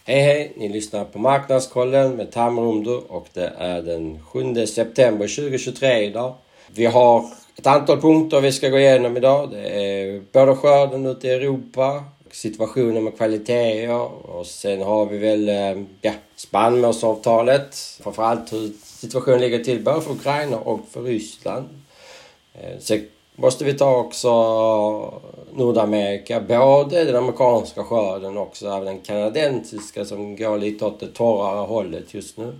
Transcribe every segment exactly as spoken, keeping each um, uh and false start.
Hej hej, ni lyssnar på Marknadskollen med Tamrumdu och det är den sjunde september tjugohundratjugotre idag. Vi har ett antal punkter vi ska gå igenom idag. Det är både skörden ute i Europa, situationen med kvaliteter och sen har vi väl ja, spannmålsavtalet. Framförallt hur situationen ligger till både för Ukraina och för Ryssland. Sen måste vi ta också Nordamerika, både den amerikanska skörden och också även den kanadensiska som går lite åt det torrare hållet just nu.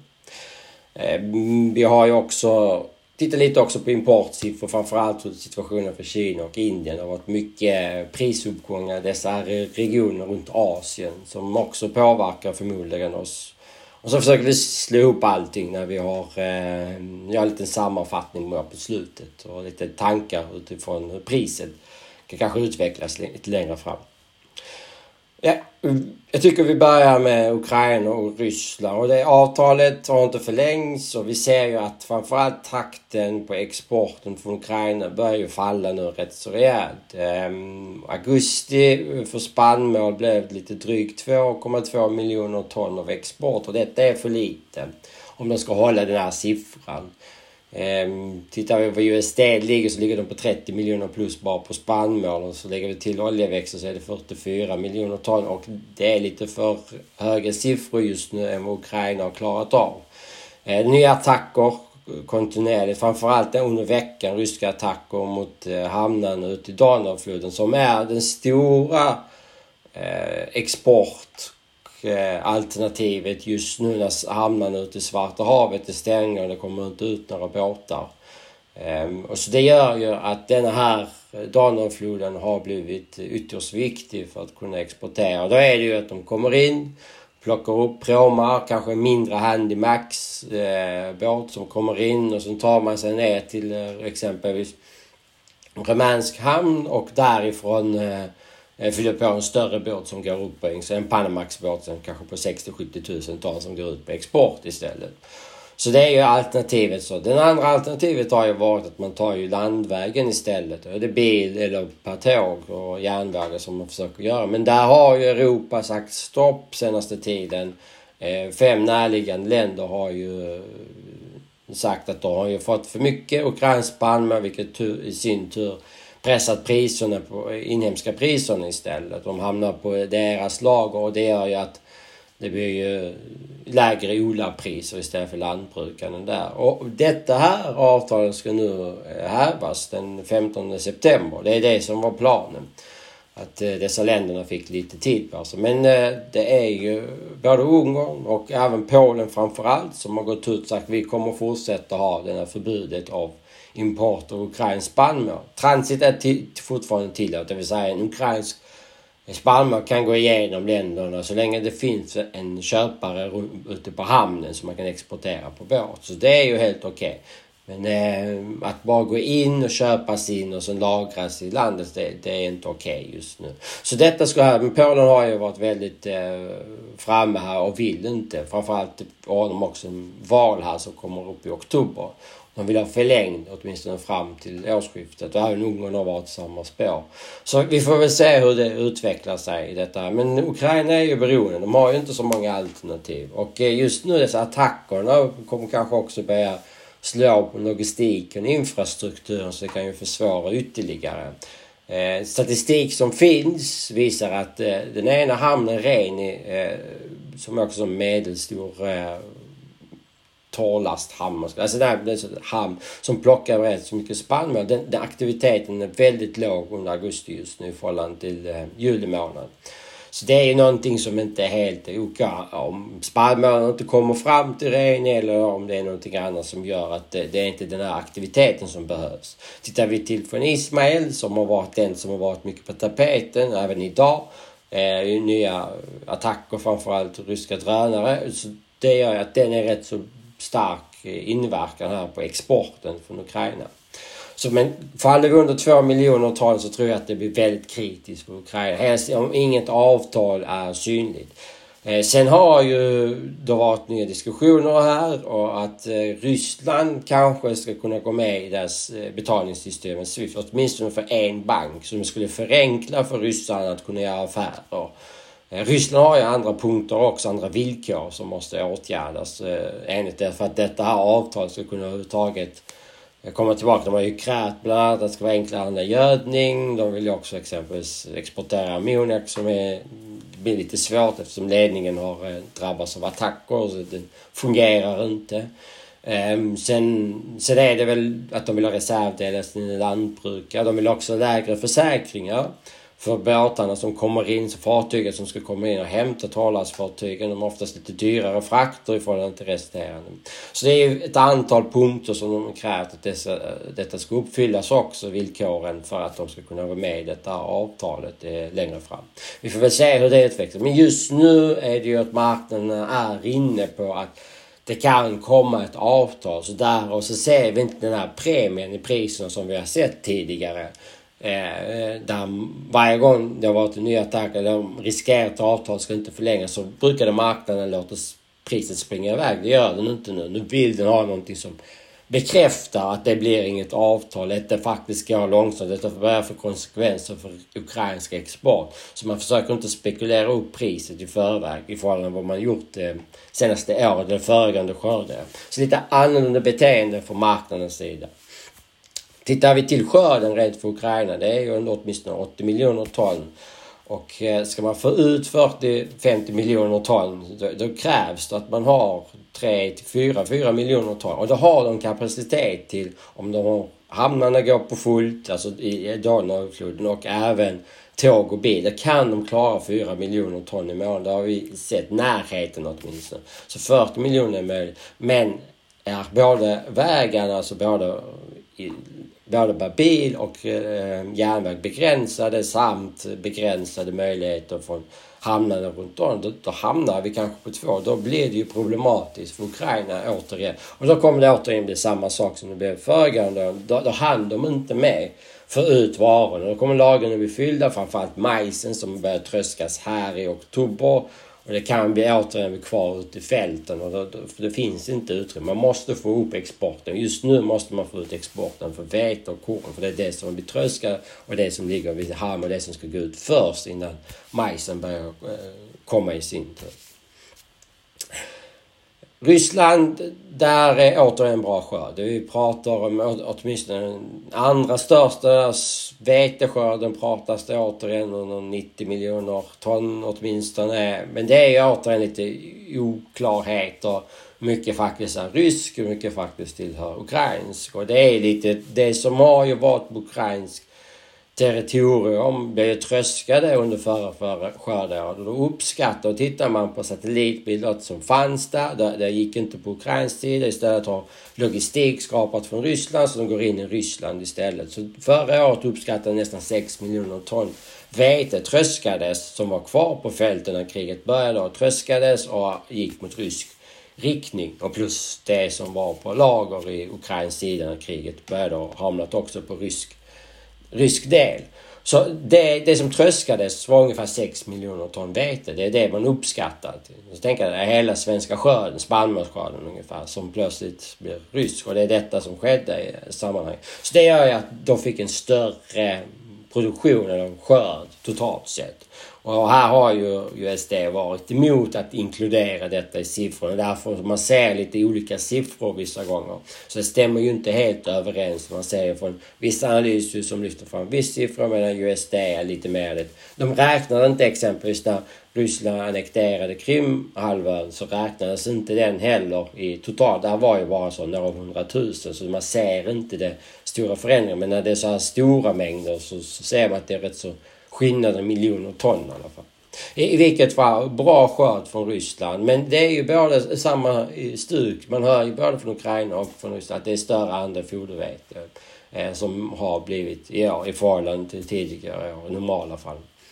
Vi har ju också tittat lite också på importsiffror, framförallt hur situationen för Kina och Indien. Det har varit mycket prisuppgångar i dessa regioner runt Asien som också påverkar förmodligen oss. Och så försöker vi slå ihop allting när vi har eh, ja, en liten sammanfattning på slutet och lite tankar utifrån hur priset kan kanske utvecklas lite längre fram. Ja, jag tycker vi börjar med Ukraina och Ryssland och det avtalet har inte förlängts och vi ser ju att framförallt takten på exporten från Ukraina börjar ju falla nu rätt så rejält. Um, augusti för spannmål blev lite drygt två komma två miljoner ton av export och detta är för lite om de ska hålla den här siffran. Um, tittar vi på U S D ligger så ligger de på trettio miljoner plus bara på spannmål och så lägger vi till oljeväxter så är det fyrtiofyra miljoner ton och det är lite för höga siffror just nu än vad Ukraina har klarat av. Uh, nya attacker kontinuerligt, framförallt under veckan ryska attacker mot uh, hamnarna ute i Donavfloden som är den stora uh, export alternativet just nu när hamnarna ute i Svarta havet är stängda och det kommer inte ut några båtar. Um, och så det gör ju att den här Donavfloden har blivit ytterst viktig för att kunna exportera. Då är det ju att de kommer in, plockar upp pråmar, kanske en mindre Handymax eh, båt som kommer in och så tar man sig ner till eh, exempelvis Rumänsk hamn och därifrån eh, fyller på en större båt som går upp på en Panamax-båt som kanske på sextio till sjuttio tusen ton som går ut på export istället. Så det är ju alternativet så. Den andra alternativet har ju varit att man tar ju landvägen istället. Det är bil eller per tåg och järnvägar som man försöker göra. Men där har ju Europa sagt stopp senaste tiden. Fem närliggande länder har ju sagt att de har ju fått för mycket ukrainsk spannmål vilket i sin tur pressat priserna på inhemska priserna istället. De hamnar på deras lager och det gör ju att det blir ju lägre odlarpriser istället för lantbrukarna där. Och detta här avtalet ska nu hävas den femtonde september. Det är det som var planen. Att dessa länderna fick lite tid på sig. Men det är ju både Ungern och även Polen framförallt som har gått ut och sagt att vi kommer fortsätta ha det här förbudet av import av ukrainsk spannmål. Transit är t- fortfarande tillåtet, det vill säga en ukrainsk spannmål kan gå igenom länderna så länge det finns en köpare ute på hamnen som man kan exportera på båt. Så det är ju helt okej. Okay. Men eh, att bara gå in och köpa sin och sen lagras i landet, det, det är inte okej okay just nu. Så detta ska här, men Polen har ju varit väldigt eh, framme här och vill inte. Framförallt har de också en val här som kommer upp i oktober. De vill ha förlängd åtminstone fram till årsskiftet och även Ungern har varit samma spår. Så vi får väl se hur det utvecklar sig i detta. Men Ukraina är ju beroende, de har ju inte så många alternativ. Och just nu dessa attackerna kommer kanske också börja slå på logistiken och infrastrukturen så det kan ju försvåra ytterligare. Eh, statistik som finns visar att eh, den ena hamnen Reni eh, som är också en medelstor eh, torrlasthamn. Alltså det är en hamn som plockar rätt så mycket spannmål. Den, den aktiviteten är väldigt låg under augusti just nu i förhållande till eh, juli månad. Så det är ju någonting som inte är helt okej. Om spannmålen inte kommer fram till ren eller om det är någonting annat som gör att det, det är inte den här aktiviteten som behövs. Tittar vi till från Ismail som har varit den som har varit mycket på tapeten även idag. Eh, nya attacker framförallt ryska drönare. Så det gör att den är rätt så stark inverkan här på exporten från Ukraina. Så men faller vi under två miljoner ton så tror jag att det blir väldigt kritiskt för Ukraina. Helst om inget avtal är synligt. Eh, sen har ju det varit nya diskussioner här och att eh, Ryssland kanske ska kunna gå med i deras eh, betalningssystem Swift, åtminstone för en bank som skulle förenkla för ryssarna att kunna göra affärer Ryssland har ju andra punkter också, andra villkor som måste åtgärdas enligt det för att detta här avtal ska kunna överhuvudtaget komma tillbaka. De har ju krävt bland annat att det ska vara enklare med gödning. De vill ju också exempelvis exportera ammoniak som är, blir lite svårt eftersom ledningen har drabbats av attacker så det fungerar inte. Um, sen, sen är det väl att de vill ha reservdelar till lantbrukare. De vill också lägre försäkringar för båtarna som kommer in, så fartyget som ska komma in och hämta trålarfartygen. De har oftast lite dyrare frakter i förhållande till resterande. Så det är ju ett antal punkter som de har krävt att dessa, detta ska uppfyllas också, villkoren för att de ska kunna vara med i detta avtalet eh, längre fram. Vi får väl se hur det utvecklas. Men just nu är det ju att marknaden är inne på att det kan komma ett avtal. Så där och så ser vi inte den här premien i priserna som vi har sett tidigare. Eh, där varje gång det har varit en ny attack eller de riskerar att avtal ska inte förlängas så brukade marknaden låta priset springa iväg. Det gör den inte nu. Nu vill den ha någonting som bekräftar att det blir inget avtal. Att det faktiskt går långsamt. Detta börjar få konsekvenser för ukrainsk export. Så man försöker inte spekulera upp priset i förväg i förhållande till vad man gjort det senaste året eller föregående skörden. Så lite annorlunda beteende från marknadens sida. Tittar vi till skörden rent för Ukraina, det är ju åtminstone åttio miljoner ton. Och ska man få ut fyrtio till femtio miljoner ton, då, då krävs det att man har tre till fyra miljoner ton. Och då har de kapacitet till, om de har hamnarna går på fullt, alltså i Donau-floden och även tåg och bil, då kan de klara fyra miljoner ton i månaden. Det har vi sett närheten åtminstone. Så fyrtio miljoner är möjligt. Men är både vägarna, alltså både i både bil och eh, järnväg begränsade samt begränsade möjligheter från hamnarna runt om. Då, då hamnar vi kanske på två. Då blir det ju problematiskt för Ukraina återigen. Och då kommer det återigen bli samma sak som det blev föregående. Då, då hann de inte med för ut varorna. Då kommer lagren att bli fyllda, framförallt majsen som börjar tröskas här i oktober. Och det kan bli återigen kvar ute i fälten och då, då, för det finns inte utrymme. Man måste få upp exporten. Just nu måste man få ut exporten för vete och korn. För det är det som blir tröskat och det som ligger vid ham och det som ska gå ut först innan majsen börjar eh, komma i sin tur. Ryssland, där är återigen en bra skörd. Vi pratar om åtminstone den andra största veteskörden pratas det återigen om nittio miljoner ton åtminstone. Men det är ju återigen lite oklarheter. Mycket faktiskt är rysk och mycket faktiskt tillhör ukrainsk. Och det är lite det som har ju varit på ukrainsk territorium blev tröskade under förra, förra skördeåret. Då uppskattar och tittar man på satellitbilder som fanns där. Det, det gick inte på ukrainsk sida. Istället har logistik skapat från Ryssland så de går in i Ryssland istället. Så förra året uppskattade nästan sex miljoner ton vete tröskades som var kvar på fälten när kriget började och tröskades och gick mot rysk riktning. Och plus det som var på lager i ukrainsk sida när kriget började och hamnat också på rysk rysk del. Så det, det som tröskades var ungefär sex miljoner ton vete. Det är det man uppskattar. Så tänker jag, det är hela svenska skörden, spannmålsskörden ungefär, som plötsligt blir rysk. Och det är detta som skedde i sammanhanget. Så det gör ju att de fick en större produktion eller skörd totalt sett. Och här har ju U S D varit emot att inkludera detta i siffrorna. Därför man ser lite olika siffror vissa gånger. Så det stämmer ju inte helt överens. Man ser från vissa analyser som lyfter fram viss siffror medan U S D är lite mer det. De räknade inte exempelvis när Ryssland annekterade Krimhalvön så räknades inte den heller i totalt. Där var ju bara så några hundratusen så man ser inte det stora förändringar. Men när det är så här stora mängder så, så ser man att det är rätt så skillnaden miljoner ton i alla fall. I, i vilket fall bra skörd från Ryssland. Men det är ju både samma stuk. Man hör ju både från Ukraina och från Ryssland att det är större andel fodervete eh, som har blivit ja, i förhållande till tidigare år, i normala fall.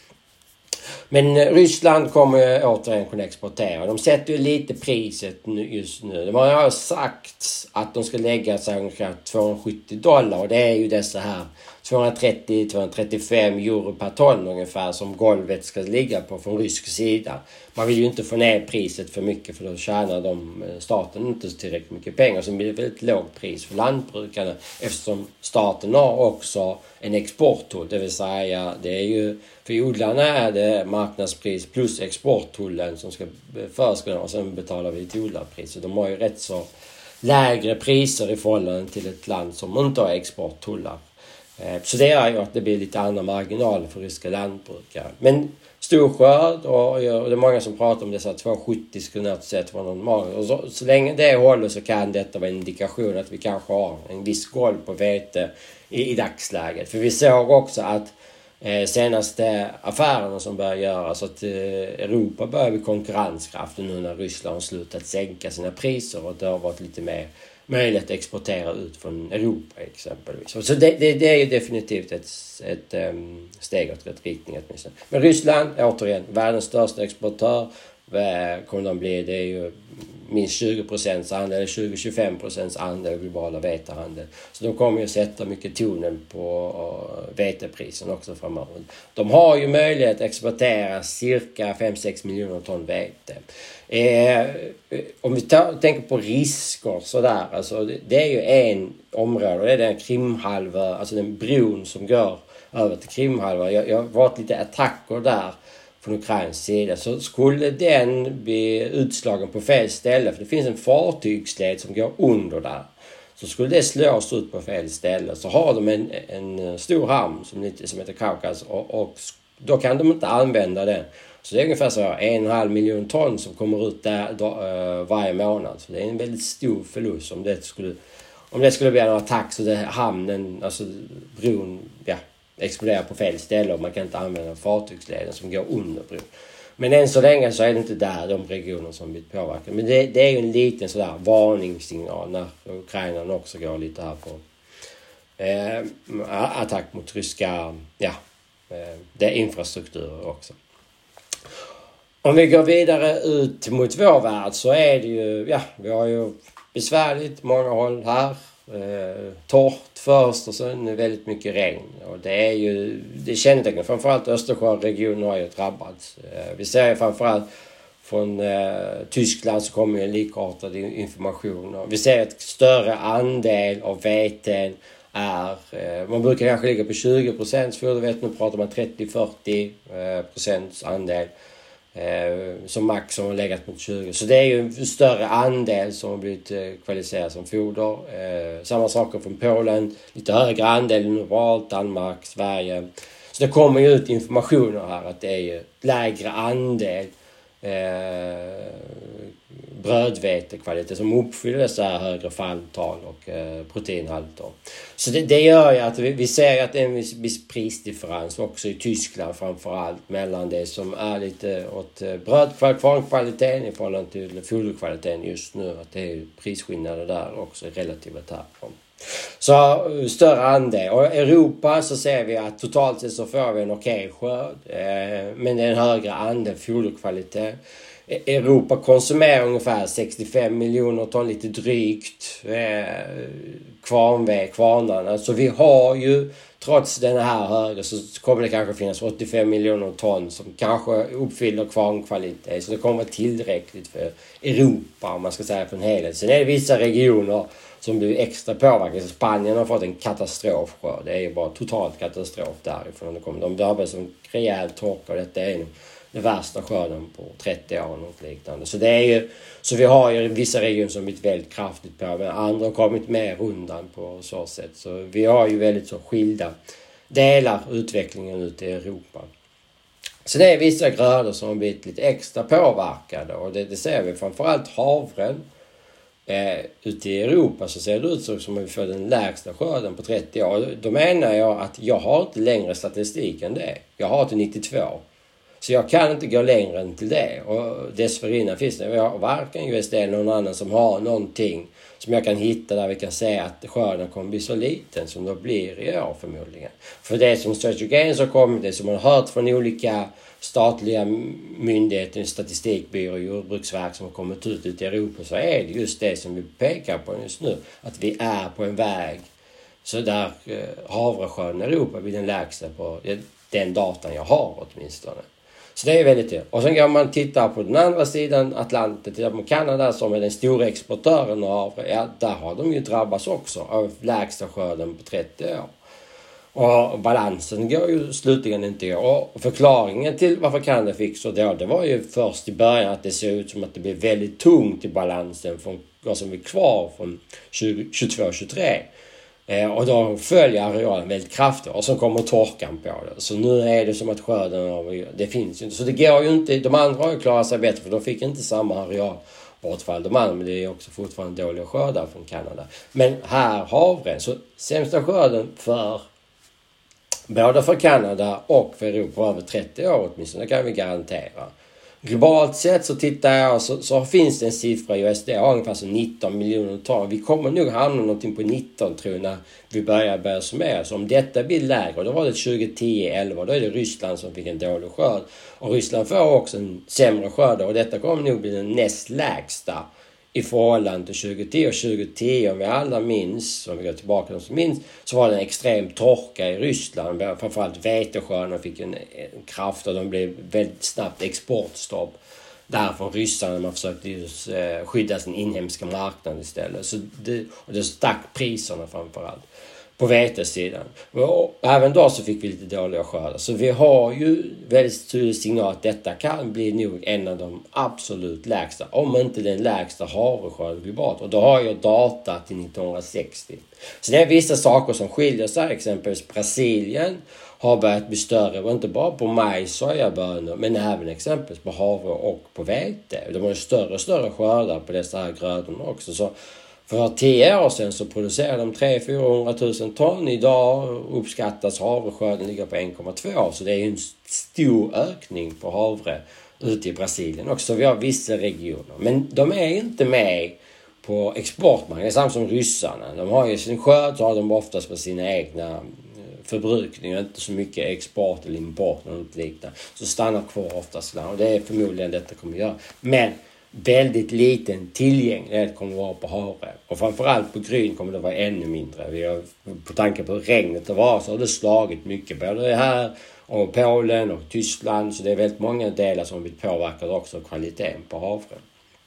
Men Ryssland kommer återigen kunna exportera. De sätter ju lite priset just nu. De har ju sagt att de ska lägga sig ungefär tvåhundrasjuttio dollar. Och det är ju dessa här tvåhundratrettio till tvåhundratrettiofem euro per ton ungefär som golvet ska ligga på från rysk sida. Man vill ju inte få ner priset för mycket för då tjänar de, staten inte tillräckligt mycket pengar. Så blir det väldigt lågt pris för lantbrukarna eftersom staten har också en exporttull. Det vill säga det är ju för odlarna är det marknadspris plus exporttullen som ska förskrivas och sen betalar vi till odlarpris. Så de har ju rätt så lägre priser i förhållande till ett land som inte har exporttullar. Så det är ju att det blir lite andra marginaler för ryska lantbrukare. Men stor skörd och det är många som pratar om dessa tvåhundrasjuttio skulle något sätt vara någon marg. Och så, så länge det håller så kan detta vara en indikation att vi kanske har en viss golv på vete i, i dagsläget. För vi såg också att eh, senaste affärerna som börjar göras att eh, Europa börjar bli konkurrenskraftig nu när Ryssland har slutat sänka sina priser och det har varit lite mer möjligt att exportera ut från Europa exempelvis. Så det, det, det är ju definitivt ett, ett um, steg åt rätt riktning åtminstone. Men Ryssland, återigen, världens största exportör kommer de bli, det är ju minst tjugo procent andel, eller tjugo till tjugofem procent andel globala vetehandel. Så de kommer ju sätta mycket tonen på uh, veteprisen också framöver. De har ju möjlighet att exportera cirka fem till sex miljoner ton vete. Eh, om vi tar, tänker på risker sådär, alltså det, det är ju en område, det är den Krimhalvön, alltså den bron som går över till Krimhalvön. Jag, jag har varit lite attacker där från Ukrains sida, så skulle den bli utslagen på fel ställe, för det finns en fartygsled som går under där, så skulle det slås ut på fel ställe, så har de en, en stor hamn som, som heter Kaukas och, och då kan de inte använda den. Så det är ungefär så en och en halv miljon ton som kommer ut där då, uh, varje månad. Så det är en väldigt stor förlust om det skulle, om det skulle bli en attack så det hamnen, alltså bron, ja, exploderar på fel ställe och man kan inte använda fartygsleden som går under bron. Men än så länge så är det inte där de regioner som blir påverkade. Men det, det är ju en liten sådär varningssignal när Ukraina också går lite här på eh, attack mot ryska, ja, eh, det är infrastrukturer också. Om vi går vidare ut mot vår värld så är det ju, ja, vi har ju besvärligt många håll här. Eh, torrt först och sen väldigt mycket regn. Och det är ju, det kännetecknar framförallt Östersjöregionen har ju drabbats. Eh, vi ser framförallt från eh, Tyskland så kommer ju likartad information. Och vi ser ett större andel av veten är, eh, man brukar kanske ligga på tjugo procent fodervete, nu pratar man trettio till fyrtio procents andel. Eh, som max som har legat mot tjugo. Så det är ju en större andel som har blivit eh, kvalificerad som foder. Eh, samma saker från Polen. Lite högre andel än överallt. Danmark, Sverige. Så det kommer ju ut informationer här att det är ju lägre andel eh, brödvetekvalitet som uppfyller dessa högre falltal och eh, proteinhalter. Så det, det gör ju att vi, vi ser att det är en viss, viss prisdifferens också i Tyskland framförallt mellan det som är lite åt brödkvarnkvaliteten i förhållande till foderkvaliteten just nu. Att det är prisskillnader där också i relativa termer. Så större andel. Och i Europa så ser vi att totalt sett så får vi en okej skörd. Eh, men det är en högre andel foderkvalitet. Europa konsumerar ungefär sextiofem miljoner ton, lite drygt, eh, kvarnväg, kvarnarna. Så vi har ju, trots den här högre, så kommer det kanske finnas åttiofem miljoner ton som kanske uppfyller kvarnkvalitet. Så det kommer vara tillräckligt för Europa, om man ska säga, för en helhet. Sen är det vissa regioner som blir extra påverkade. Spanien har fått en katastrofskörd. Det är ju bara totalt katastrof därifrån. De, kommer, de drabbas som rejält torka och detta är den värsta skörden på trettio år och något liknande. Så det är ju, så vi har ju vissa regioner som blivit väldigt kraftigt på, men andra har kommit mer undan på så sätt. Så vi har ju väldigt så skilda delar utvecklingen ute i Europa. Så det är vissa grödor som har blivit lite extra påverkade och det, det ser vi framförallt havren. Eh, ute i Europa så ser det ut så som att vi får den lägsta skörden på trettio år. Då menar jag att jag har inte längre statistik än det. Jag har till nittiotvå. Så jag kan inte gå längre än till det. Och dessförinnan finns det, vi har varken U S D eller någon annan som har någonting som jag kan hitta där vi kan säga att skörden kommer bli så liten som det blir i år förmodligen. För det som Strategy så kommer det som man har hört från olika statliga myndigheter, statistikbyrå och jordbruksverk som har kommit ut i Europa, så är det just det som vi pekar på just nu. Att vi är på en väg så där eh, havreskörden i Europa blir den lägsta på den datan jag har åtminstone. Så det är väldigt det. Och sen kan man titta på den andra sidan Atlanten, tittar på Kanada som är den stora exportören av havre. Ja, där har de ju drabbats också av lägsta skörden på trettio år. Och balansen går ju slutligen inte. Och förklaringen till varför Kanada fick så då, det var ju först i början att det såg ut som att det blev väldigt tungt i balansen från vad som är kvar från tjugotvå tjugotre. Eh, och då följer arealen väldigt kraftigt och så kommer torkan på det. Så nu är det som att skörden, det finns ju inte. Så det går ju inte, de andra har ju klarat sig bättre för de fick inte samma areal bortfall de andra, men det är också fortfarande dåliga skördar från Kanada. Men här havren, så sämsta skörden för både för Kanada och för Europa över trettio år åtminstone, det kan vi garantera. Globalt sett så tittar jag så, så finns det en siffra i U S D har ungefär så nitton miljoner ton. Vi kommer nog hamna någonting på nitton tror jag när vi börjar börja summera. Så om detta blir lägre, då var det tjugo tio elva, då är det Ryssland som fick en dålig skörd. Och Ryssland får också en sämre skörd och detta kommer nog bli den näst lägsta i förhållande till tjugo tio och tjugo tio om vi alla minns, om vi går tillbaka och minns, så var det en extrem torka i Ryssland. Framförallt veteskördarna fick en, en kraft och de blev väldigt snabbt exportstopp. Därför ryssarna man försökte just, eh, skydda sin inhemska marknad istället. Så det, och det stack priserna framförallt på vetesidan. Och även då så fick vi lite dåliga skördar. Så vi har ju väldigt tydlig signal att detta kan bli nog en av de absolut lägsta, om inte den lägsta havreskörden globalt. Och då har jag data till nittonhundrasextio. Så det är vissa saker som skiljer sig. Exempelvis Brasilien har börjat bli större, och inte bara på majs, sojabönor, men även exempelvis på havre och på vete. De har ju större och större skördar på dessa här grödorna också. Så för tio år sedan så producerade de tre till fyrahundratusen ton. Idag uppskattas havreskörden ligga på en komma två. Så det är en stor ökning på havre ute i Brasilien också. Vi har vissa regioner. Men de är inte med på exportmarknaden. Det är samma som ryssarna. De har ju sin skörd, så har de oftast på sina egna förbrukningar. Inte så mycket export eller import eller något liknande. Så stannar kvar oftast där. Och det är förmodligen detta kommer att göra. Men väldigt liten tillgänglighet kommer att vara på havre. Och framförallt på gryn kommer det vara ännu mindre. Vi har, på tanke på hur regnet det var så har det slagit mycket. Både här och Polen och Tyskland. Så det är väldigt många delar som blir påverkade också av kvaliteten på havre.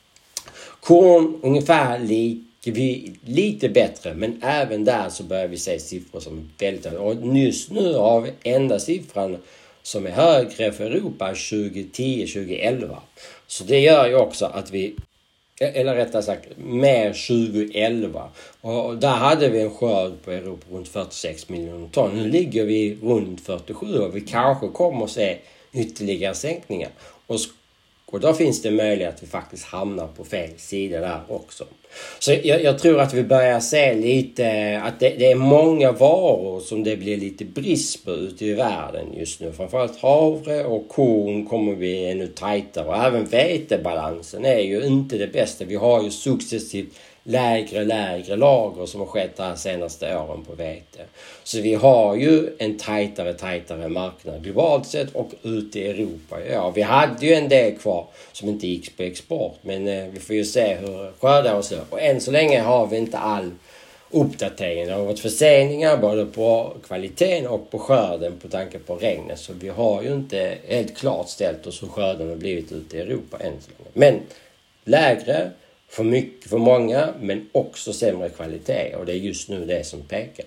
Korn ungefär lite, lite bättre. Men även där så börjar vi se siffror som är väldigt... Och just nu har vi enda siffran som är högre för Europa tjugo tio till tjugo elva. Så det gör ju också att vi, eller rättare sagt, mer tjugo elva. Och där hade vi en skörd på Europa runt fyrtiosex miljoner ton. Nu ligger vi runt fyrtiosju och vi kanske kommer att se ytterligare sänkningar. Och Och då finns det möjlighet att vi faktiskt hamnar på fel sida där också. Så jag, jag tror att vi börjar se lite att det, det är många varor som det blir lite brist på ute i världen just nu. Framförallt havre och korn kommer bli ännu tajtare. Och även vetebalansen är ju inte det bästa. Vi har ju successivt lägre lägre lager som har skett de senaste åren på vete. Så vi har ju en tajtare tajtare marknad globalt sett och ute i Europa. Ja, vi hade ju en del kvar som inte gick på export, men eh, vi får ju se hur skördar och så. Och än så länge har vi inte all uppdatering. Det har varit förseningar både på kvaliteten och på skörden på tanke på regnet. Så vi har ju inte helt klart ställt oss hur skörden har blivit ute i Europa än så länge. Men lägre för mycket, för många, men också sämre kvalitet. Och det är just nu det som pekar.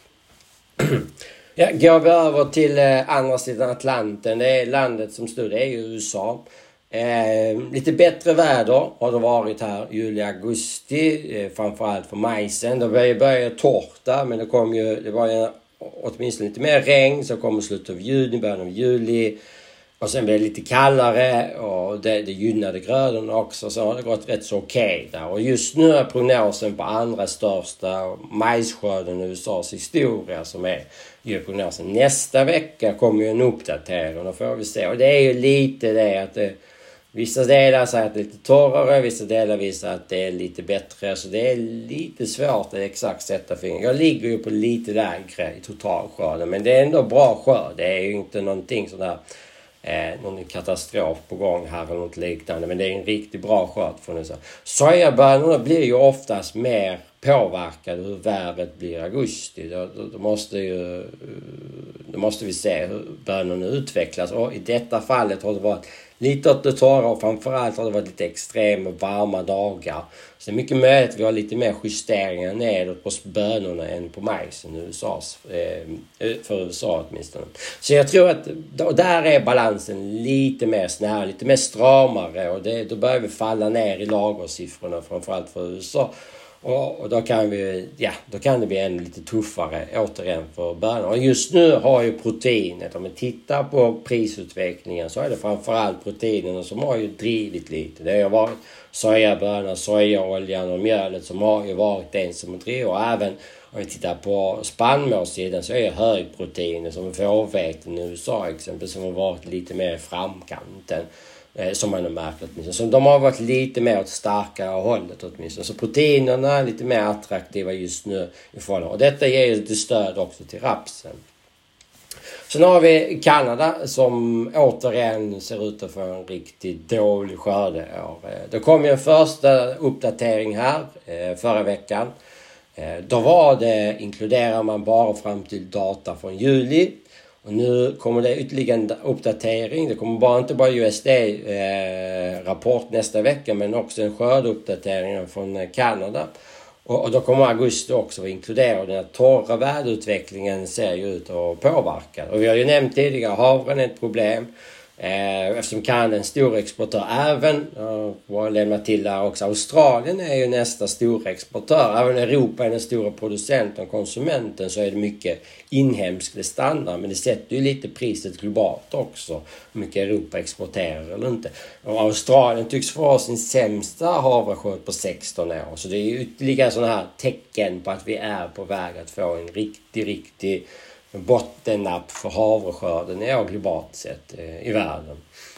Ja, går vi över till eh, andra sidan Atlanten. Det är landet som stod, det är ju U S A. Eh, lite bättre väder har det varit här juli, augusti. Eh, framförallt för majsen. Det började börja torrt där, men det kom ju, det var ju åtminstone lite mer regn. Så kom slutet av juni, början av juli. Och sen blev det lite kallare och det, det gynnade grödorna också, så har det gått rätt så okej där. Och just nu är prognosen på andra största majsskörden i U S A:s historia som är ju prognosen. Nästa vecka kommer ju en uppdatering och då får vi se. Och det är ju lite det att det, vissa delar säger att det är lite torrare, vissa delar visar att det är lite bättre. Så det är lite svårt att exakt sätta fingret. Jag ligger ju på lite lägre i totalskörden, men det är ändå bra skörd. Det är ju inte någonting sådär eh, någon katastrof på gång här eller något liknande. Men det är en riktigt bra skörd från USA. Sojabönorna blir ju oftast mer påverkade hur vädret blir i augusti. Då, då, då, måste ju, då måste vi se hur bönorna utvecklas. Och i detta fallet har det varit lite åt det torra och framförallt har det varit lite extrema varma dagar. Så det är mycket möjligt att vi har lite mer justeringar nedåt på bönorna än på majsen i U S A, för U S A åtminstone. Så jag tror att där är balansen lite mer snäll, lite mer stramare och det, då börjar vi falla ner i lagersiffrorna framförallt för U S A. Och, och då kan vi, ja, då kan det bli ännu lite tuffare återigen för bönor. Och just nu har ju proteinet, om vi tittar på prisutvecklingen så är det framförallt proteinerna som har ju drivit lite. Det har varit sojabönor, sojaoljan och mjölet som har ju varit den som har drivit. Och även om vi tittar på spannmålssidan så är det högproteiner som fårveten i U S A exempelvis som har varit lite mer i framkanten. Som man har märkt åtminstone. Så de har varit lite mer åt starkare hållet åtminstone. Så proteinerna är lite mer attraktiva just nu i förhållande. Och detta ger lite stöd också till rapsen. Sen har vi Kanada som återigen ser ut att få en riktigt dålig skördeår. Det kom ju en första uppdatering här förra veckan. Då var det, inkluderar man bara fram till data från juli. Och nu kommer det ytterligare en uppdatering. Det kommer bara inte bara U S D-rapport eh, nästa vecka men också en skördeuppdatering från Kanada. Och, och då kommer augusti också vara inkluderad. Den här torra väderutvecklingen ser ju ut att påverka. Och vi har ju nämnt tidigare, havren är ett problem. Eh, eftersom Kanada är en stor exportör. Även, och lämna till där också, Australien är ju nästa stora exportör. Även Europa är den stora producenten och konsumenten så är det mycket inhemsk standard. Men det sätter ju lite priset globalt också. Hur mycket Europa exporterar eller inte. Och Australien tycks få sin sämsta havreskörd på sexton år. Så det är ju ytterligare sådana här tecken på att vi är på väg att få en riktig, riktig bottennapp för havreskörden är globalt sett eh, i världen.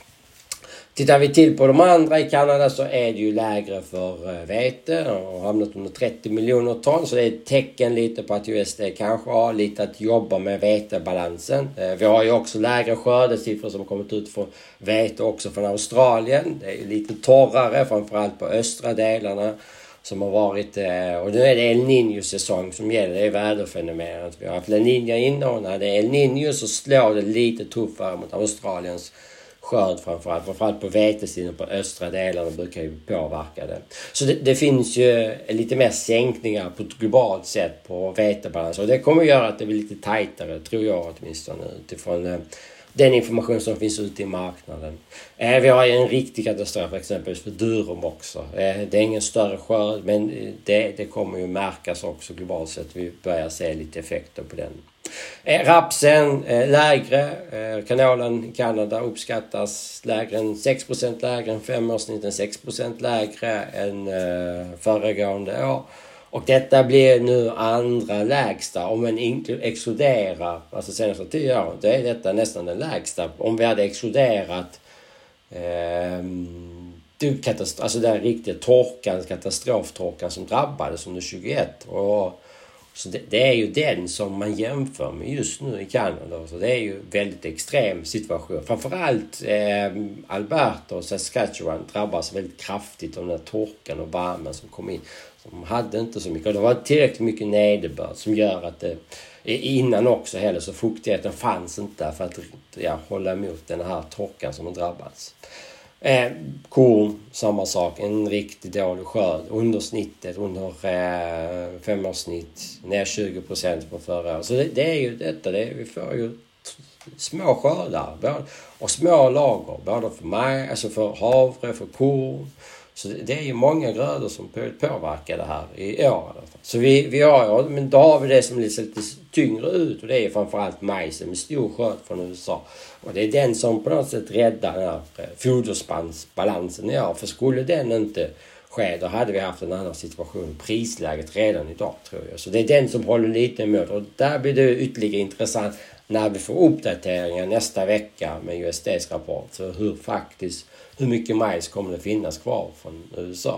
Tittar vi till på de andra i Kanada så är det ju lägre för eh, vete och hamnat under trettio miljoner ton. Så det är ett tecken lite på att U S D kanske har lite att jobba med vetebalansen. Eh, vi har ju också lägre skördesiffror som kommit ut från vete också från Australien. Det är ju lite torrare framförallt på östra delarna. Som har varit, och nu är det El Niño-säsong som gäller, det är väderfenomenet. Vi har haft La Niña innan och när det är El Niño så slår det lite tuffare mot Australiens skörd framförallt. Framförallt på vetesidan på östra delarna brukar ju påverka det. Så det, det finns ju lite mer sänkningar på ett globalt sätt på vetebalans. Och det kommer göra att det blir lite tajtare, tror jag åtminstone, utifrån den information som finns ute i marknaden. Eh, vi har en riktig katastrof exempelvis för durum också. Eh, det är ingen större skörd men det, det kommer ju märkas också globalt sett. Vi börjar se lite effekter på den. Eh, rapsen eh, lägre. Eh, kanalen i Kanada uppskattas lägre än sex procent lägre än femårssnitten. sex procent lägre än eh, föregående år. Och detta blir nu andra lägsta om man exkluderar, alltså senaste tio år, det är detta nästan den lägsta. Om vi hade exkluderat eh, katastrof, alltså den riktiga torkan, katastroftorkan som drabbades under tjugoett. Och, så det, det är ju den som man jämför med just nu i Kanada. Så det är ju väldigt extrem situation. Framförallt eh, Alberta och Saskatchewan drabbas väldigt kraftigt av den här torkan och värmen som kom in. De hade inte så mycket. Och det var tillräckligt mycket nederbörd som gör att det innan också heller så fuktigheten fanns inte för att ja, hålla emot den här torkan som har drabbats. Eh, korn, samma sak. En riktigt dålig skörd. Under snittet, under eh, femårssnitt, ner tjugo procent på förra året. Så det, det är ju detta. Det är, vi får ju små skördar och små lager. Både för mig, alltså för havre, för korn. Så det är ju många grödor som påverkar det här i år. Så vi, vi har, men då har vi det som ser lite tyngre ut och det är framförallt majsen med stor skörd från U S A. Och det är den som på något sätt räddar den här foderspannsbalansen i år. För skulle den inte ske då hade vi haft en annan situation, prisläget redan idag tror jag. Så det är den som håller lite emot och där blir det ytterligare intressant när vi får uppdateringar nästa vecka med U S D:s rapport. Så hur faktiskt, hur mycket majs kommer det finnas kvar från U S A?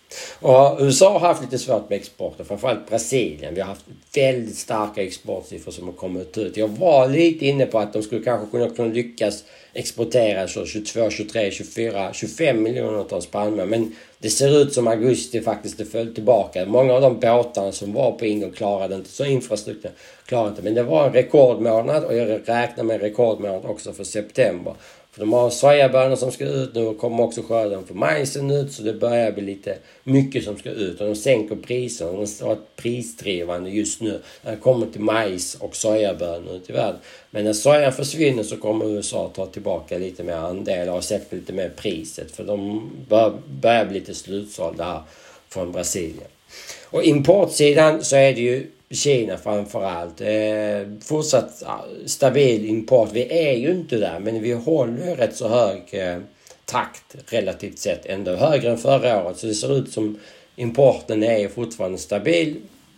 Och U S A har haft lite svårt med exporten, framförallt Brasilien. Vi har haft väldigt starka exportsiffror som har kommit ut. Jag var lite inne på att de skulle kanske kunna, kunna lyckas exportera så tjugotvå, tjugotre, tjugofyra, tjugofem miljoner ton spannmål. Men det ser ut som augusti faktiskt det föll tillbaka. Många av de båtarna som var på ingång klarade inte, så infrastrukturen klarade inte. Men det var en rekordmånad och jag räknar med en rekordmånad också för september. För de har sojabönor som ska ut nu och kommer också skörden för majsen ut, så det börjar bli lite mycket som ska ut och de sänker priserna. De har ett prisdrivande just nu när det kommer till majs och sojabönor ut i världen. Men när sojan försvinner så kommer U S A ta tillbaka lite mer andel och sätta lite mer priset, för de bör, börjar bli lite slutsålda här från Brasilien. Och importsidan så är det ju Kina framförallt. Eh, fortsatt stabil import. Vi är ju inte där, men vi håller rätt så hög eh, takt relativt sett. Ändå högre än förra året. Så det ser ut som importen är fortfarande stabil.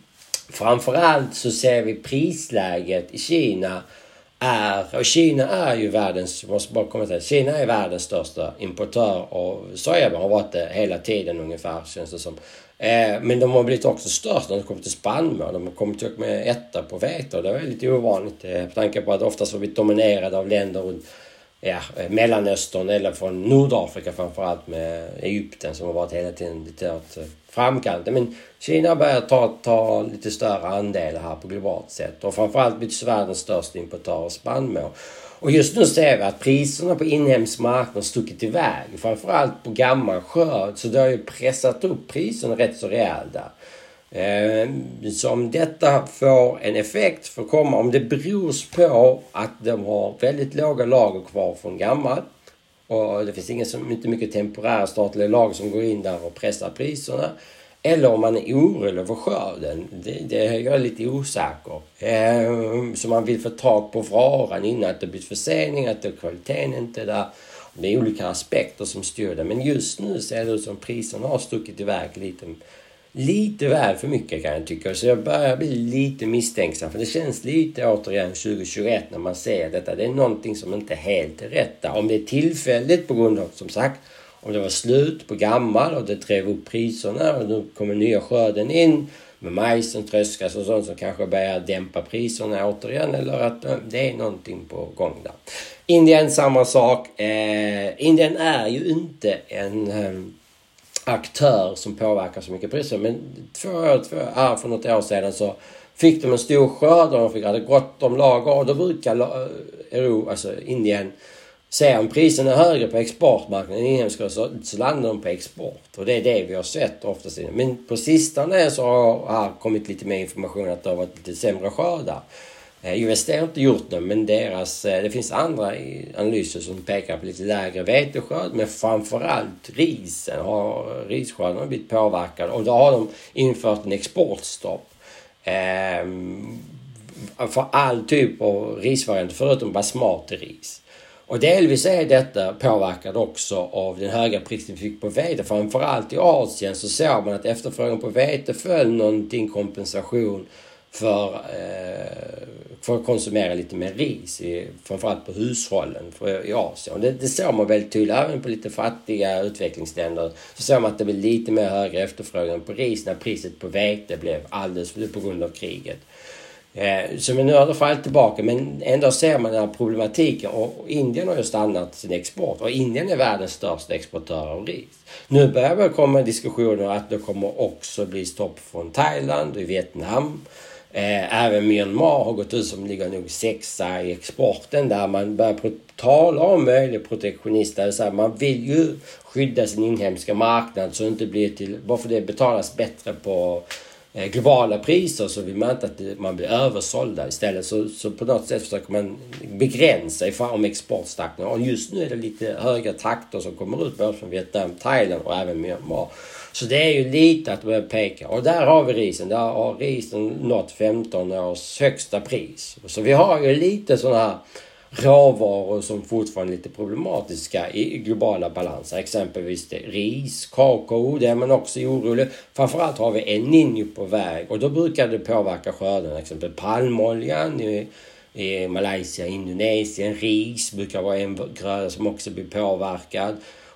Framförallt så ser vi prisläget i Kina är, och Kina är ju världens, måste bara komma till, Kina är världens största importör av sojabönor, har varit det hela tiden ungefär, känns det som. Eh, men de har blivit också störst när de kommer till spannmål. De har kommit upp med etta på vete och det är lite ovanligt eh, på tanke på att oftast har vi dominerade av länder runt ja, Mellanöstern eller från Nordafrika, framförallt med Egypten som har varit hela tiden lite åt framkanten. Men Kina börjar ta, ta lite större andel här på globalt sätt och framförallt blivit världens största importör av spannmål. Och just nu ser vi att priserna på inhemsk marknad stuckit iväg, framförallt på gammal skörd, så det har ju pressat upp priserna rätt så rejält där. Eh, så om detta får en effekt för komma, om det beror på att de har väldigt låga lager kvar från gammalt och det finns ingen som, inte mycket temporära statliga lager som går in där och pressar priserna, eller om man är orolig över skörden, det, det är jag lite osäker. Eh, så man vill få tag på varan innan att det blir försening, att det, kvaliteten inte är där. Det är olika aspekter som styr det, men just nu ser det ut som priserna har stuckit iväg lite, lite väl för mycket kan jag tycka. Så jag börjar bli lite misstänksam, för det känns lite återigen tjugohundratjugoett när man ser detta. Det är någonting som inte är helt rätt. Om det är tillfälligt på grund av, som sagt, om det var slut på gammal och det drev upp priserna och nu kommer nya skörden in med majsen tröskas och sånt som kanske börjar dämpa priserna återigen, eller att det är någonting på gång där. Indien samma sak. Eh, Indien är ju inte en eh, aktör som påverkar så mycket priser, men två år, två år, för något år sedan så fick de en stor skörd och de fick hade gott om lager och då brukar Euro, alltså Indien, se om priserna är högre på exportmarknaden inhemska så, så landar de på export. Och det är det vi har sett oftast. Men på sistone så har det kommit lite mer information att det har varit lite sämre skördar. U S D har inte gjort det, men deras, det finns andra analyser som pekar på lite lägre veteskörd, men framförallt risen har, risskörden har blivit påverkad och då har de infört en exportstopp eh, för all typ av risvarianter förutom basmati-ris. Och delvis är detta påverkat också av den höga prisen vi fick på vete. Framförallt i Asien så såg man att efterfrågan på vete föll någonting kompensation för, eh, för att konsumera lite mer ris. I, framförallt på hushållen för, i Asien. Och det, det såg man väldigt tydligt. Även på lite fattiga utvecklingsländer så såg man att det blev lite mer högre efterfrågan på ris när priset på vete blev alldeles på grund av kriget. Eh, så nu har det fallit tillbaka, men ändå ser man den här problematiken och Indien har ju stannat sin export och Indien är världens största exportör av ris. Nu börjar det komma diskussioner att det kommer också bli stopp från Thailand och Vietnam. Eh, även Myanmar har gått ut som ligger nog sexa i exporten där man börjar tala om möjlig protektionister. Så här, man vill ju skydda sin inhemska marknad så det inte blir till, bara för det betalas bättre på globala priser så vill man inte att man blir översålda istället, så, så på något sätt försöker man begränsa ifall om exporttakten, och just nu är det lite höga takter som kommer ut både från Vietnam, Thailand och även Myanmar. Så det är ju lite att börja peka, och där har vi risen, där har risen nått femton års högsta pris. Så vi har ju lite sådana här råvaror som fortfarande är lite problematiska i globala balanser. Exempelvis det ris, kakao, det är man också orolig. Framförallt har vi en Niño på väg och då brukar det påverka skörden. Exempel palmoljan i, i Malaysia, Indonesien, ris brukar vara en gröda som också blir påverkad.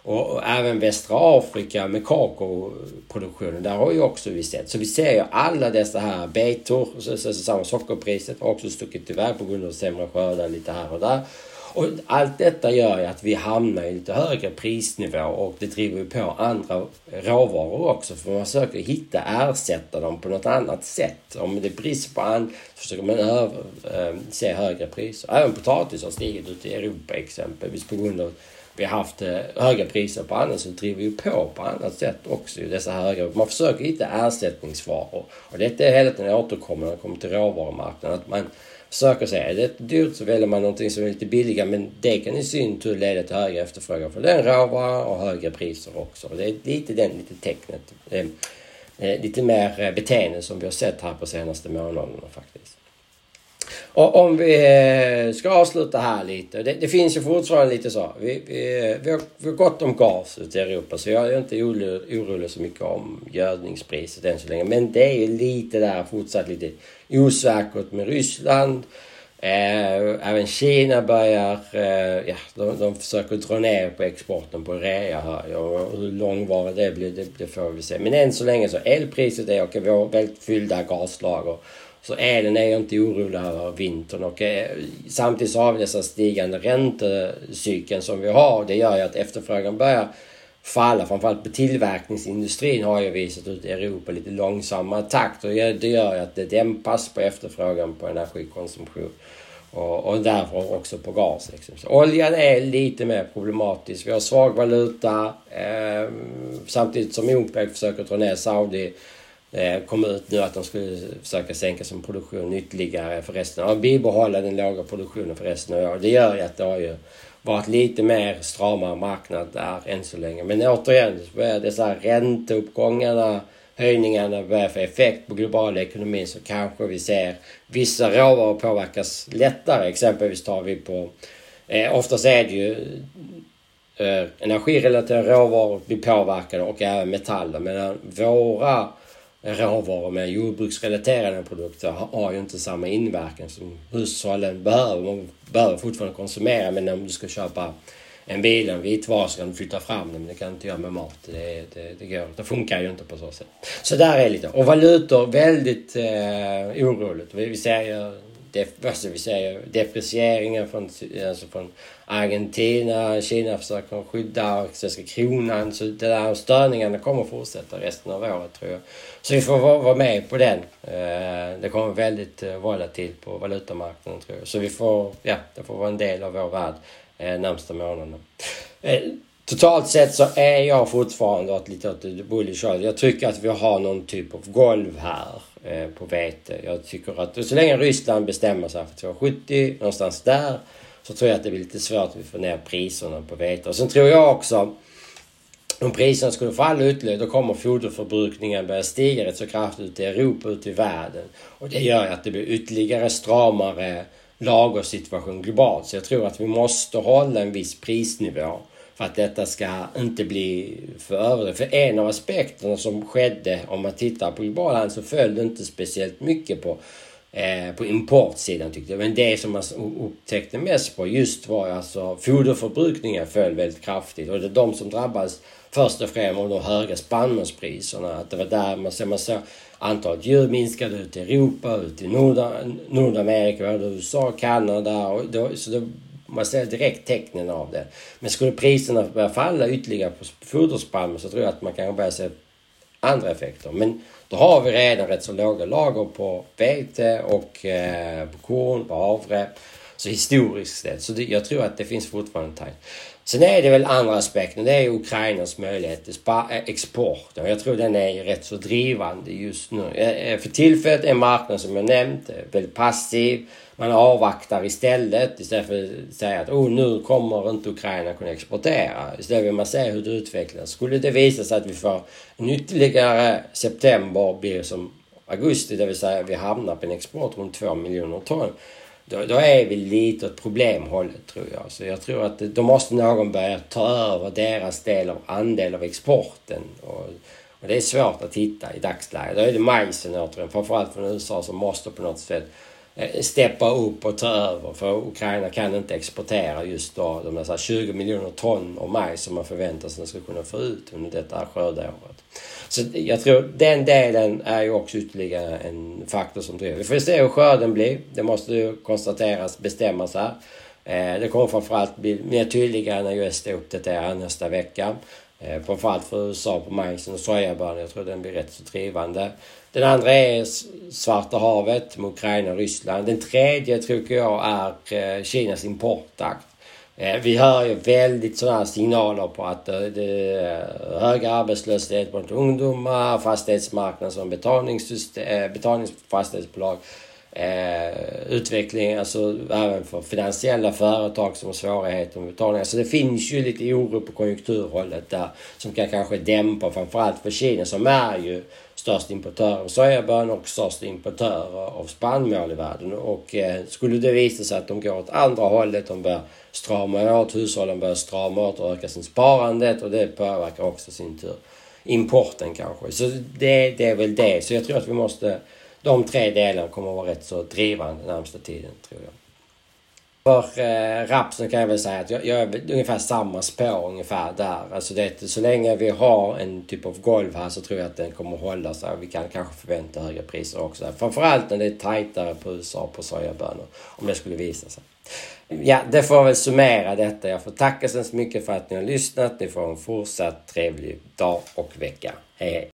Och, och även västra Afrika med kakaoproduktionen, där har ju också vi sett. Så vi ser ju alla dessa här betor, så, så, så samma sockerpriset har också stuckit iväg på grund av sämre skördar lite här och där. Och allt detta gör ju att vi hamnar i lite högre prisnivå och det driver ju på andra råvaror också. För man försöker hitta, ersätta dem på något annat sätt. Om det är brist på andra så försöker man över, äh, se högre priser. Även potatis har stigit ut i Europa exempelvis på grund av att vi har haft äh, höga priser på annat, så driver ju på på annat sätt också. Dessa höga. Man försöker hitta ersättningsvaror. Och detta är hela tiden återkommande när det kommer till råvarumarknaden. Att man försöker säga, är det dyrt så väljer man någonting som är lite billigare, men det kan i sin tur leda till högre efterfrågan för den råvara och högre priser också. Det är lite den lite tecknet, det är lite mer beteende som vi har sett här på senaste månaderna faktiskt. Och om vi ska avsluta här lite, det, det finns ju fortfarande lite så, vi, vi, vi, har, vi har gått om gas ut i Europa, så jag är inte orolig så mycket om gödningspriset än så länge, men det är ju lite där fortsatt lite osäkert med Ryssland. Eh, även Kina börjar, eh, ja, de, de försöker dra ner på exporten på rea här, och hur långvarigt det blir, det, det får vi se. Men än så länge så elpriset är okej, vi har väldigt fyllda gaslager. Så elen är ju inte orolig över vintern, och eh, samtidigt så har vi dessa stigande räntecykeln som vi har. Det gör ju att efterfrågan börjar falla, framförallt på tillverkningsindustrin har ju visat ut i Europa lite långsamma takt, och det gör ju att det dämpas på efterfrågan på energikonsumtion och, och därför också på gas. Liksom. Så oljan är lite mer problematisk. Vi har svag valuta eh, samtidigt som OPEC försöker dra ner. Saudi eh, kom ut nu att de skulle försöka sänka sin produktion ytterligare för resten av bibehålla den låga produktionen för resten av året. Det gör ju att det har ju varit lite mer stramare marknad där än så länge. Men återigen, dessa ränteuppgångarna, höjningarna börjar få effekt på globala ekonomin, så kanske vi ser vissa råvaror påverkas lättare. Exempelvis tar vi på, eh, oftast är det ju eh, energirelaterade råvaror blir påverkade och även metaller. Medan våra råvaror med jordbruksrelaterade produkter har ju inte samma inverkan som hushållen behöver. Man behöver fortfarande konsumera, men om du ska köpa en bil, en vitvara, så kan du flytta fram den, men det kan inte göra med mat. Det, det, det, går, det funkar ju inte på så sätt. Så där är lite. Och valutor väldigt eh, oroligt. Vi, vi ser ju def, alltså vi ser deprecieringar från, alltså från Argentina, Kina försöker skydda svenska kronan, så det där störningarna kommer att fortsätta resten av året, tror jag. Så vi får vara, vara med på den. Eh, det kommer väldigt eh, volatilt på valutamarknaden, tror jag. Så vi får, ja, det får vara en del av vår värld eh, närmsta månaderna. Eh, totalt sett så är jag fortfarande åt lite åt det bullish. Jag tycker att vi har någon typ av golv här eh, på vete. Jag tycker att så länge Ryssland bestämmer sig för tvåhundrasjuttio, någonstans där, så tror jag att det blir lite svårt att vi får ner priserna på vete. Och sen tror jag också, om priserna skulle falla ytterligare, då kommer foderförbrukningen börja stiga rätt så kraftigt ut i Europa, ut i världen. Och det gör att det blir ytterligare stramare lagersituation globalt. Så jag tror att vi måste hålla en viss prisnivå för att detta ska inte bli för överdrivet. För en av aspekterna som skedde, om man tittar på globala, så följde inte speciellt mycket på Eh, på importsidan, tyckte jag. Men det som man upptäckte mest på just var alltså foderförbrukningen föll väldigt kraftigt. Och det är de som drabbades först och främst av de höga spannmålspriserna. Att det var där man ser, man ser antalet djur minskade ut i Europa, ut i Nord- Nordamerika, U S A, Kanada. Och då, så då, man ser direkt tecknen av det. Men skulle priserna börja falla ytterligare på foderspannmål, så tror jag att man kan börja se andra effekter. Men då har vi redan rätt så låga lager på vete och eh, på korn, på havre. Så historiskt sett. Så det, jag tror att det finns fortfarande tajt. Sen är det väl andra aspekter. Det är Ukrainas möjlighet till export. Jag tror den är rätt så drivande just nu. För tillfället är marknaden, som jag nämnt, väldigt passiv. Man avvaktar istället. Istället för att säga att oh, nu kommer inte Ukraina kunna exportera. Istället vill man se hur det utvecklas. Skulle det visa sig att vi får en ytterligare september blir som augusti, det vill säga vi hamnar på en export runt två miljoner ton. Då, då är vi lite åt problemhållet, tror jag. Så jag tror att då måste någon börja ta över deras del av andel av exporten. Och, och det är svårt att hitta i dagsläget. Då är det majsen återigen, framförallt från U S A, som måste på något sätt steppa upp och ta över, för Ukraina kan inte exportera just då de där tjugo miljoner ton av majs som man förväntar sig att ska kunna få ut under detta skördeåret. Så jag tror den delen är ju också ytterligare en faktor som driver. Vi får se hur skörden blir. Det måste ju konstateras, bestämmas här. Det kommer framförallt bli mer tydligare när U S D uppdaterar nästa vecka. Framförallt för U S A på majsen och sojabönor. Jag tror den blir rätt så drivande. Den andra är Svarta havet med Ukraina och Ryssland. Den tredje tror jag är Kinas importtakt. Vi hör ju väldigt sådana signaler på att det är höga arbetslöshet bland ungdomar, fastighetsmarknaden som betalningssystem, betalningsfastighetsbolag. Eh, utveckling, alltså även för finansiella företag som har svårigheter med betalningar. Så det finns ju lite oro på konjunkturhållet där som kan kanske dämpa, framförallt för Kina som är ju störst importör av sojabönor och störst importör av spannmål i världen. Och eh, skulle det visa sig att de går åt andra hållet, de börjar strama åt, hushållen börjar strama åt och öka sin sparandet, och det påverkar också sin tur importen kanske. Så det, det är väl det. Så jag tror att vi måste, de tre delarna kommer att vara rätt så drivande den närmsta tiden, tror jag. För eh, rapsen kan jag väl säga att jag, jag är ungefär samma spår ungefär där. Alltså det, så länge vi har en typ av golv här så tror jag att den kommer att hålla sig. Vi kan kanske förvänta högre priser också. Framförallt när det är tajtare på U S A på sojabönor, om det skulle visa sig. Ja, det får väl summera detta. Jag får tacka så mycket för att ni har lyssnat. Ni får en fortsatt trevlig dag och vecka. Hej hej!